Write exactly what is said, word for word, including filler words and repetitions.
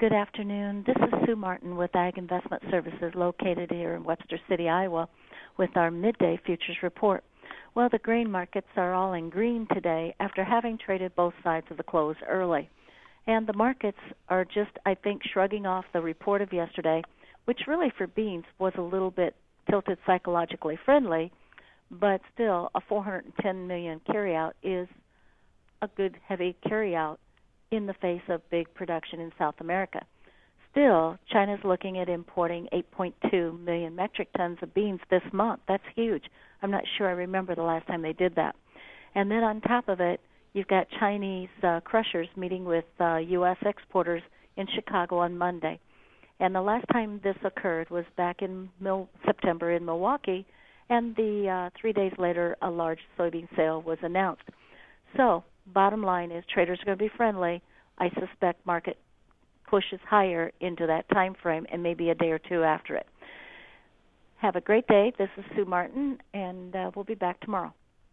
Good afternoon. This is Sue Martin with Ag Investment Services located here in Webster City, Iowa, with our midday futures report. Well, the grain markets are all in green today after having traded both sides of the close early. And the markets are just, I think, shrugging off the report of yesterday, which really for beans was a little bit tilted psychologically friendly, but still a four hundred ten million carryout is a good heavy carryout in the face of big production in South America. Still, China's looking at importing eight point two million metric tons of beans this month. That's huge. I'm not sure I remember the last time they did that. And then on top of it, you've got Chinese uh, crushers meeting with uh, U S exporters in Chicago on Monday. And the last time this occurred was back in Mil- September in Milwaukee, and the uh, three days later, a large soybean sale was announced. So, bottom line is traders are going to be friendly. I suspect market pushes higher into that time frame and maybe a day or two after it. Have a great day. This is Sue Martin, and uh, we'll be back tomorrow.